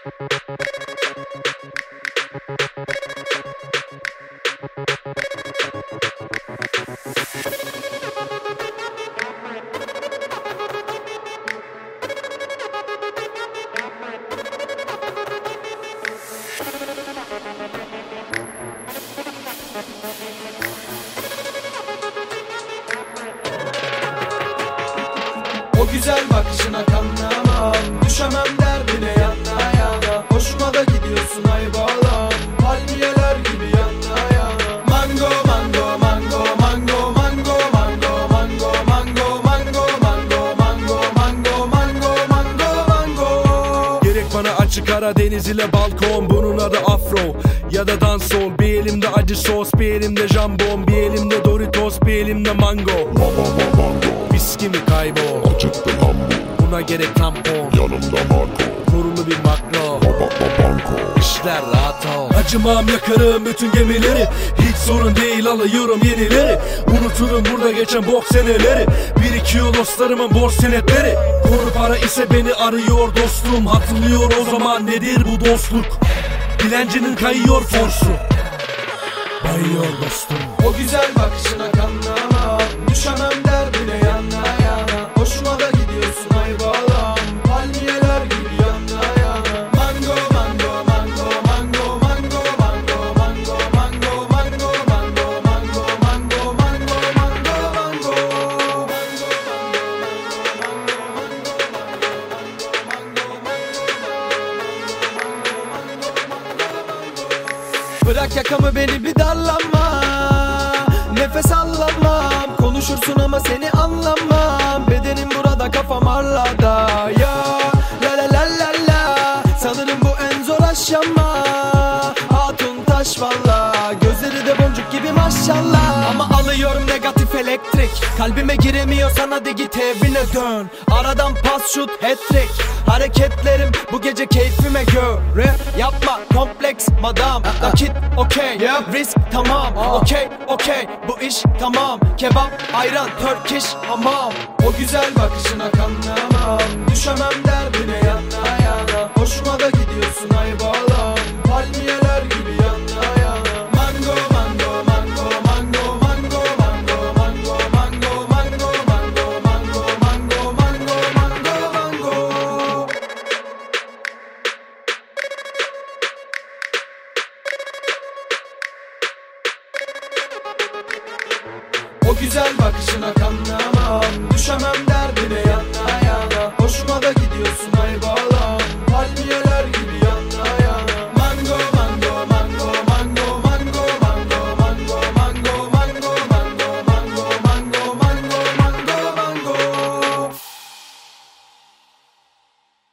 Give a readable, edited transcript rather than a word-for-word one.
O güzel bakışına kanlamam, düşemem derdine yana yana. Hoşuma da gidiyorsun ay bağlam, palmiyeler gibi yana yana. Mango mango mango mango mango mango mango mango mango mango mango mango mango mango mango. Gerek bana açık Karadeniz ile balkon, bunun adı afro ya da dansol. Bir elimde acı sos, bir elimde jambon, bir elimde Doritos, bir elimde mango. Viski mi kaybol, acıktım hambu, buna gerek tampon, yanımda Marco, korulu bir makro, banko. işler rahat ol. Acımam, yakarım bütün gemileri, hiç sorun değil alıyorum yenileri. Unuturum burada geçen bok seneleri, birikiyor dostlarımın borç senetleri. Konu para ise beni arıyor dostum, hatırlıyor o zaman nedir bu dostluk. Dilencinin kayıyor forsu, bayıyor dostum. O güzel bakışına kanlamam, düşemem derdine yana yana. Hoşuma da gidiyorsun ay bağlam, palmiyeler gibi yana yana. Mango mango mango mango mango mango mango mango mango mango mango mango mango mango mango. Bırak yakamı, beni bir darlama, nefes alamam. Konuşursun ama seni anlamam. Bedenim burada, kafam harlarda. Ya la la la la la, sanırım bu en zor aşama. Hatun taş valla, gözleri de boncuk gibi maşallah. Ama alıyorum negatif elektrik, kalbime giremiyorsan hadi git evine dön. Aradan pas şut hat-trick, hareketlerim bu gece keyfime göre. Yapma kompleks madam, nakit okey, risk tamam. Okey okey, bu iş tamam. Kebap ayran Turkish hamam. O güzel bakışına kanlamam, düşemem derdine yana yana. Hoşuma da gidiyorsun ay bağlam, palmiyeler gibi yana yana. Mango mango mango mango mango mango mango mango mango mango mango mango mango mango mango. O güzel bakışına kanlamam,